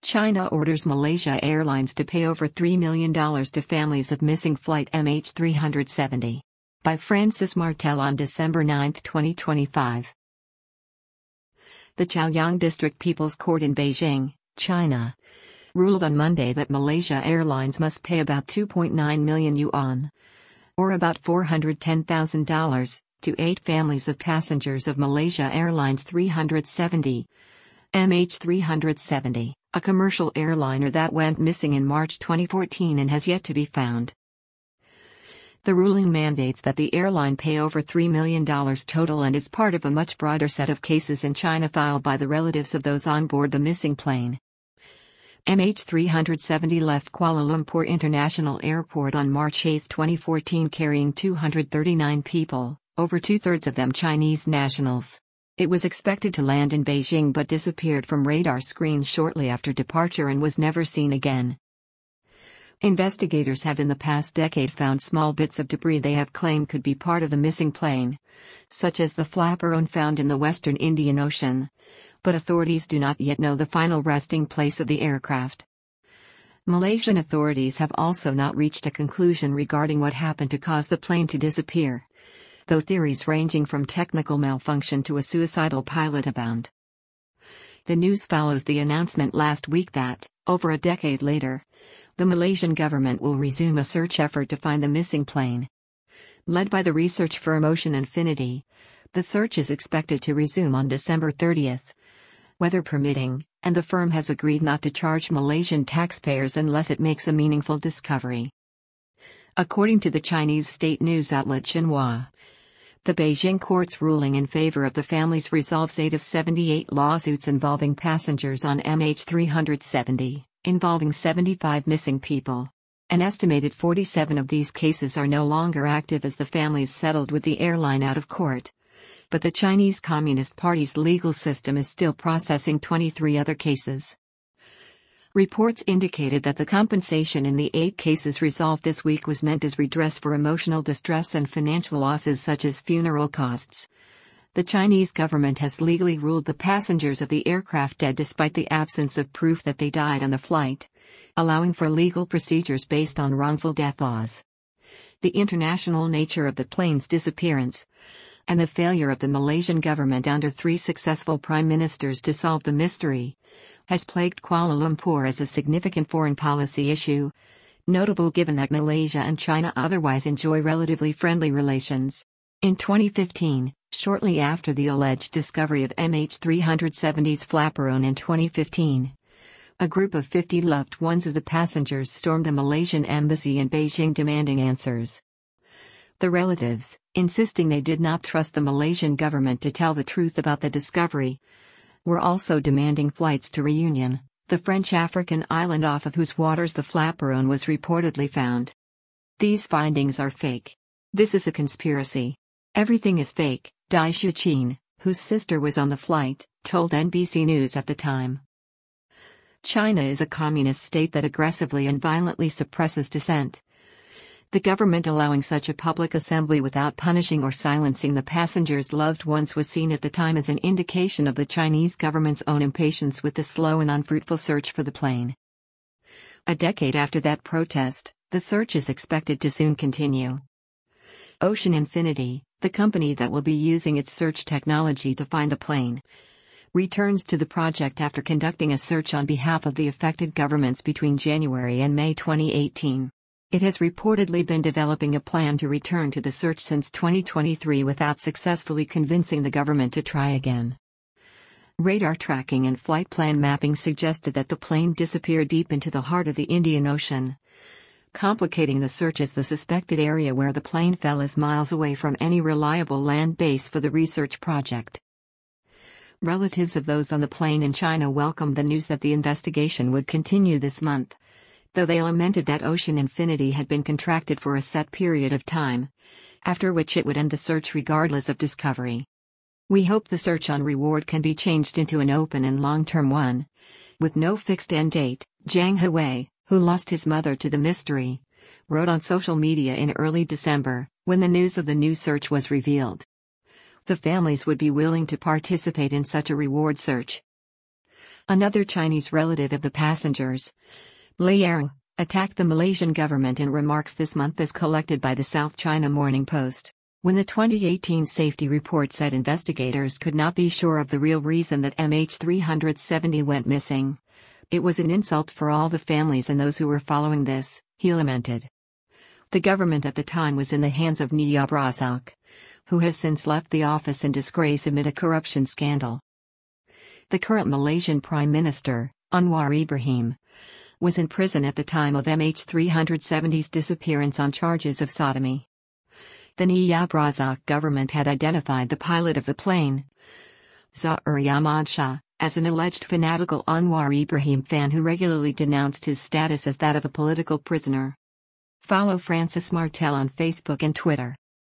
China orders Malaysia Airlines to pay over $3 million to families of missing flight MH370. By Francis Martel on December 9, 2025. The Chaoyang District People's Court in Beijing, China, ruled on Monday that Malaysia Airlines must pay about 2.9 million yuan, or about $410,000, to 8 families of passengers of Malaysia Airlines 370, MH370, a commercial airliner that went missing in March 2014 and has yet to be found. The ruling mandates that the airline pay over $3 million total and is part of a much broader set of cases in China filed by the relatives of those on board the missing plane. MH370 left Kuala Lumpur International Airport on March 8, 2014 carrying 239 people, over two-thirds of them Chinese nationals. It was expected to land in Beijing but disappeared from radar screens shortly after departure and was never seen again. Investigators have in the past decade found small bits of debris they have claimed could be part of the missing plane, such as the flaperon found in the western Indian Ocean, but authorities do not yet know the final resting place of the aircraft. Malaysian authorities have also not reached a conclusion regarding what happened to cause the plane to disappear, though theories ranging from technical malfunction to a suicidal pilot abound. The news follows the announcement last week that, over a decade later, the Malaysian government will resume a search effort to find the missing plane. Led by the research firm Ocean Infinity, the search is expected to resume on December 30, weather permitting, and the firm has agreed not to charge Malaysian taxpayers unless it makes a meaningful discovery. According to the Chinese state news outlet Xinhua, the Beijing court's ruling in favor of the families resolves 8 of 78 lawsuits involving passengers on MH370, involving 75 missing people. An estimated 47 of these cases are no longer active as the families settled with the airline out of court. But the Chinese Communist Party's legal system is still processing 23 other cases. Reports indicated that the compensation in the 8 cases resolved this week was meant as redress for emotional distress and financial losses such as funeral costs. The Chinese government has legally ruled the passengers of the aircraft dead despite the absence of proof that they died on the flight, allowing for legal procedures based on wrongful death laws. The international nature of the plane's disappearance, and the failure of the Malaysian government under 3 successful prime ministers to solve the mystery, has plagued Kuala Lumpur as a significant foreign policy issue, notable given that Malaysia and China otherwise enjoy relatively friendly relations. In 2015, shortly after the alleged discovery of MH370's flaperon in 2015, a group of 50 loved ones of the passengers stormed the Malaysian embassy in Beijing demanding answers. The relatives, insisting they did not trust the Malaysian government to tell the truth about the discovery, were also demanding flights to Reunion, the French African island off of whose waters the flaperon was reportedly found. These findings are fake. This is a conspiracy. Everything is fake, Dai Shuqin, whose sister was on the flight, told NBC News at the time. China is a communist state that aggressively and violently suppresses dissent. The government allowing such a public assembly without punishing or silencing the passengers' loved ones was seen at the time as an indication of the Chinese government's own impatience with the slow and unfruitful search for the plane. A decade after that protest, the search is expected to soon continue. Ocean Infinity, the company that will be using its search technology to find the plane, returns to the project after conducting a search on behalf of the affected governments between January and May 2018. It has reportedly been developing a plan to return to the search since 2023 without successfully convincing the government to try again. Radar tracking and flight plan mapping suggested that the plane disappeared deep into the heart of the Indian Ocean. Complicating the search as the suspected area where the plane fell is miles away from any reliable land base for the research project. Relatives of those on the plane in China welcomed the news that the investigation would continue this month, though they lamented that Ocean Infinity had been contracted for a set period of time, after which it would end the search regardless of discovery. We hope the search on reward can be changed into an open and long-term one, with no fixed end date, Zhang Hui, who lost his mother to the mystery, wrote on social media in early December, when the news of the new search was revealed. The families would be willing to participate in such a reward search. Another Chinese relative of the passengers, Liang, attacked the Malaysian government in remarks this month as collected by the South China Morning Post. When the 2018 safety report said investigators could not be sure of the real reason that MH370 went missing, it was an insult for all the families and those who were following this, he lamented. The government at the time was in the hands of Najib Razak, who has since left the office in disgrace amid a corruption scandal. The current Malaysian Prime Minister, Anwar Ibrahim, was in prison at the time of MH370's disappearance on charges of sodomy. The Najib Razak government had identified the pilot of the plane, Zahir Ahmad Shah, as an alleged fanatical Anwar Ibrahim fan who regularly denounced his status as that of a political prisoner. Follow Francis Martel on Facebook and Twitter.